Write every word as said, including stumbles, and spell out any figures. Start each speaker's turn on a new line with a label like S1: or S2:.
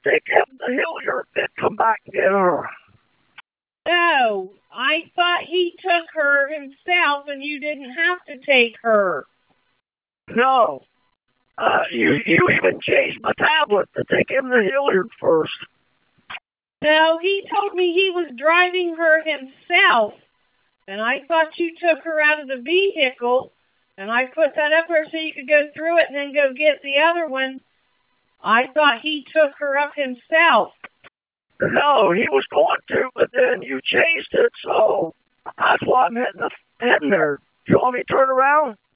S1: take him to Hilliard and come back and get her.
S2: No, I thought he took her himself and you didn't have to take her.
S1: No. Uh, you, you even changed my tablet to take him to Hilliard first.
S2: No, he told me he was driving her himself. And I thought you took her out of the vehicle. And I put that up there so you could go through it and then go get the other one. I thought he took her up himself.
S1: No, he was going to, but then you changed it, so that's why I'm heading, heading there. Do you want me to turn around?